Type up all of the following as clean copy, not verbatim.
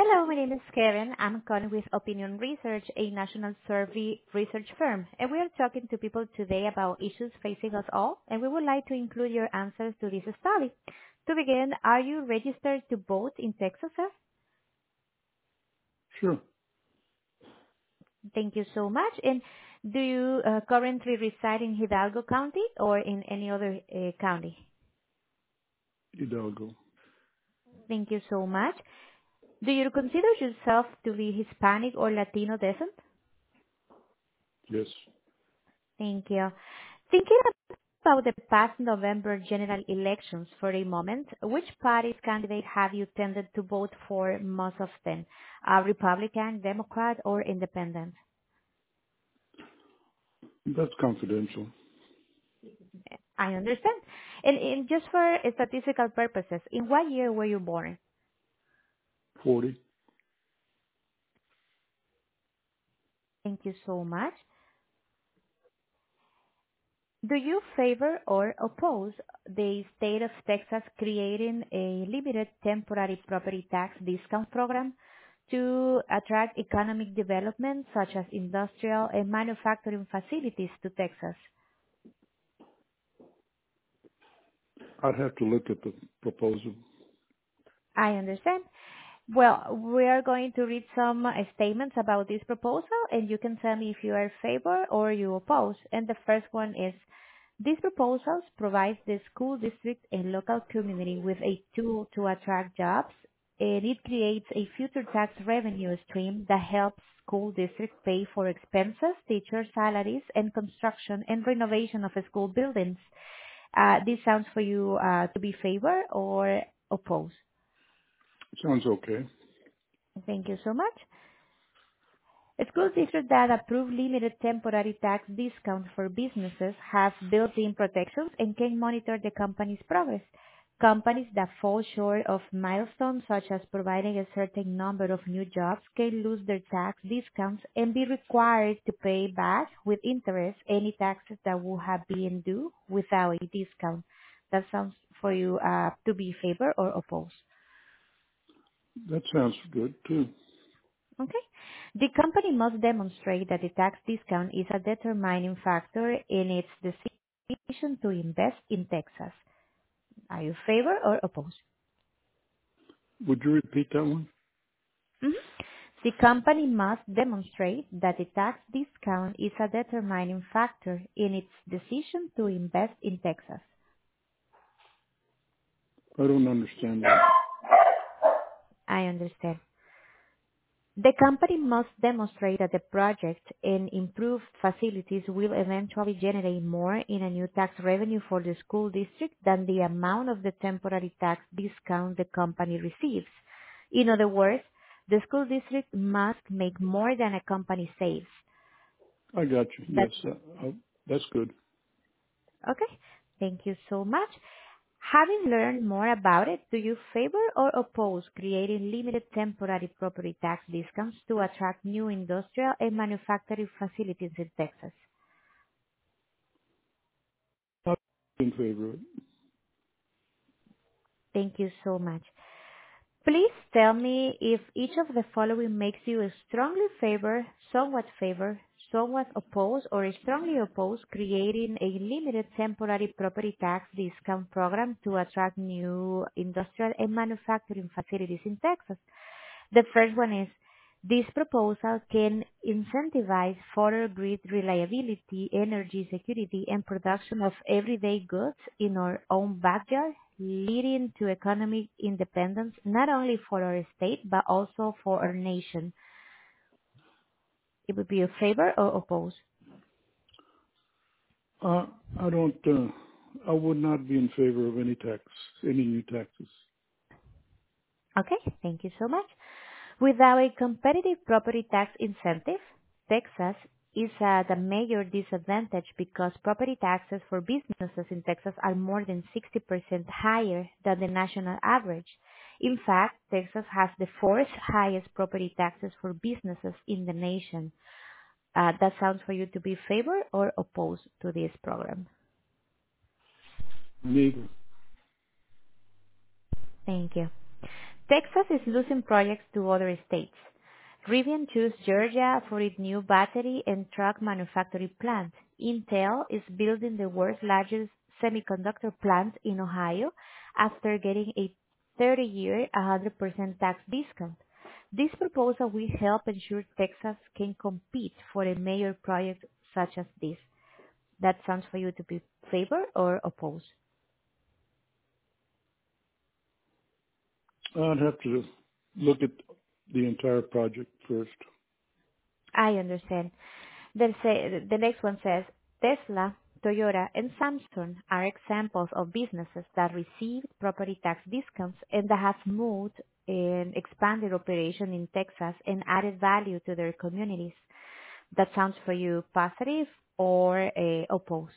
Hello, my name is Karen. I'm calling with Opinion Research, a national survey research firm, and we are talking to people today about issues facing us all, and we would like to include your answers to this study. To begin, are you registered to vote in Texas, sir? Sure. Thank you so much. And do you currently reside in Hidalgo County or in any other county? Hidalgo. Thank you so much. Do you consider yourself to be Hispanic or Latino descent? Yes. Thank you. Thinking about the past November general elections for a moment, which party's candidate have you tended to vote for most often? Republican, Democrat, or Independent? That's confidential. I understand. And just for statistical purposes, in what year were you born? 40. Thank you so much. Do you favor or oppose the state of Texas creating a limited temporary property tax discount program to attract economic development such as industrial and manufacturing facilities to Texas? I'd have to look at the proposal. I understand. Well, we are going to read some statements about this proposal, and you can tell me if you are in favor or you oppose. And the first one is, these proposals provide the school district and local community with a tool to attract jobs, and it creates a future tax revenue stream that helps school districts pay for expenses, teacher salaries, and construction and renovation of school buildings. This sounds for you to be favor or oppose. Sounds okay. Thank you so much. School districts that approve limited temporary tax discounts for businesses have built-in protections and can monitor the company's progress. Companies that fall short of milestones such as providing a certain number of new jobs can lose their tax discounts and be required to pay back with interest any taxes that would have been due without a discount. That sounds for you to be favor or oppose. That sounds good too. Okay. The company must demonstrate that the tax discount is a determining factor in its decision to invest in Texas. Are you favor or oppose? Would you repeat that one? Mhm. The company must demonstrate that the tax discount is a determining factor in its decision to invest in Texas. I don't understand that. I understand. The company must demonstrate that the project and improved facilities will eventually generate more in a new tax revenue for the school district than the amount of the temporary tax discount the company receives. In other words, the school district must make more than a company saves. I got you. That Yes, that's good. okay? Thank you so much. Having learned more about it, do you favor or oppose creating limited temporary property tax discounts to attract new industrial and manufacturing facilities in Texas? I'm in favor of it. Thank you so much. Please tell me if each of the following makes you strongly favor, somewhat oppose, or strongly oppose creating a limited temporary property tax discount program to attract new industrial and manufacturing facilities in Texas. The first one is, this proposal can incentivize further grid reliability, energy security, and production of everyday goods in our own backyard, leading to economic independence not only for our state but also for our nation. It would be a favor or oppose. I don't, I would not be in favor of any new taxes. Okay, thank you so much. Without a competitive property tax incentive, Texas is at a major disadvantage because property taxes for businesses in Texas are more than 60% higher than the national average. In fact, Texas has the fourth highest property taxes for businesses in the nation. That sounds for you to be favor or opposed to this program. Neither. Thank you. Texas is losing projects to other states. Rivian chose Georgia for its new battery and truck manufacturing plant. Intel is building the world's largest semiconductor plant in Ohio after getting a 30-year 100% tax discount. This proposal will help ensure Texas can compete for a major project such as this. That sounds for you to be favor or oppose? I'd have to look at the entire project first. I understand. The next one says, Tesla, Toyota, and Samsung are examples of businesses that received property tax discounts and that have moved and expanded operation in Texas and added value to their communities. That sounds for you positive or oppose?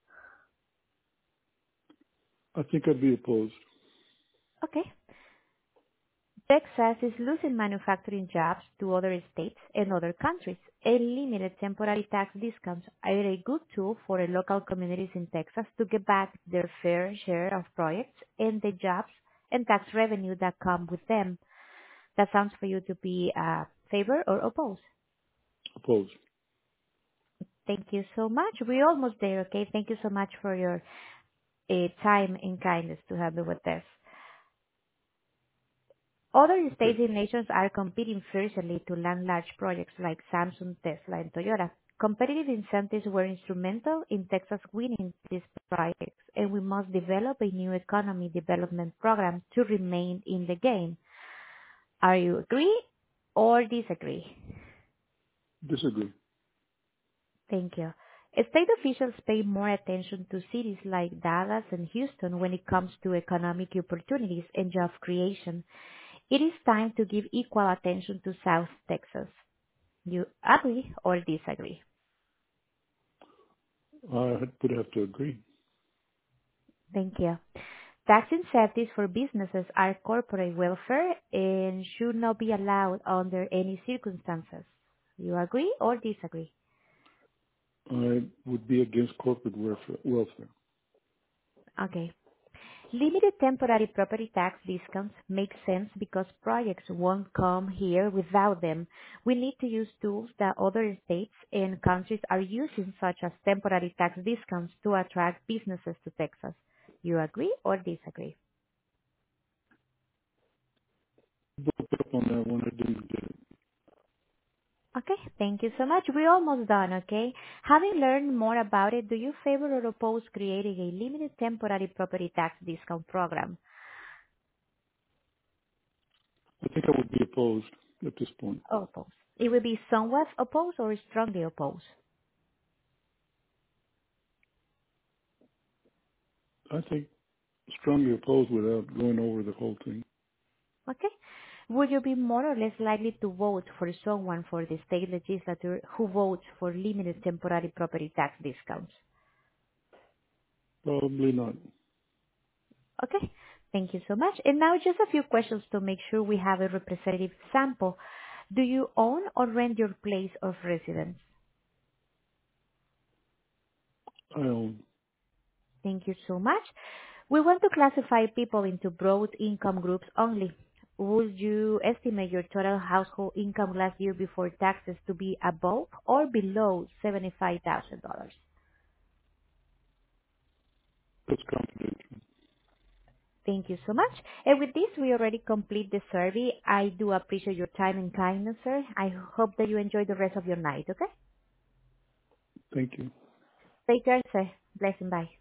I think I'd be opposed. Okay. Texas is losing manufacturing jobs to other states and other countries. Limited temporary tax discounts are a good tool for local communities in Texas to get back their fair share of projects and the jobs and tax revenue that come with them. That sounds for you to be favor or oppose? Opposed. Thank you so much. We're almost there, okay? Thank you so much for your time and kindness to help me with this. Other Okay. states and nations are competing fiercely to land large projects like Samsung, Tesla, and Toyota. Competitive incentives were instrumental in Texas winning these projects, and we must develop a new economy development program to remain in the game. Are you agree or disagree? Disagree. Thank you. State officials pay more attention to cities like Dallas and Houston when it comes to economic opportunities and job creation. It is time to give equal attention to South Texas. You agree or disagree? I would have to agree. Thank you. Tax incentives for businesses are corporate welfare and should not be allowed under any circumstances. You agree or disagree? I would be against corporate welfare. Okay. Limited temporary property tax discounts make sense because projects won't come here without them. We need to use tools that other states and countries are using, such as temporary tax discounts, to attract businesses to Texas. You agree or disagree? Broke up on that one. I didn't get it. Okay, thank you so much. We're almost done, okay? Having learned more about it, do you favor or oppose creating a limited temporary property tax discount program? I think I would be opposed at this point. Oppose. It will be somewhat oppose or strongly oppose. I think strongly opposed without going over the whole thing. Okay? Would you be more or less likely to vote for someone for the state legislature who votes for limited temporary property tax discounts? Probably not. Okay? Thank you so much. And now just a few questions to make sure we have a representative sample. Do you own or rent your place of residence? I own. Thank you so much. We want to classify people into broad income groups only. Would you estimate your total household income last year before taxes to be above or below $75,000? That's confidential. Thank you so much. And with this, we already complete the survey. I do appreciate your time and kindness, sir. I hope that you enjoy the rest of your night, okay? Thank you. Take care, sir. Blessing. Bye.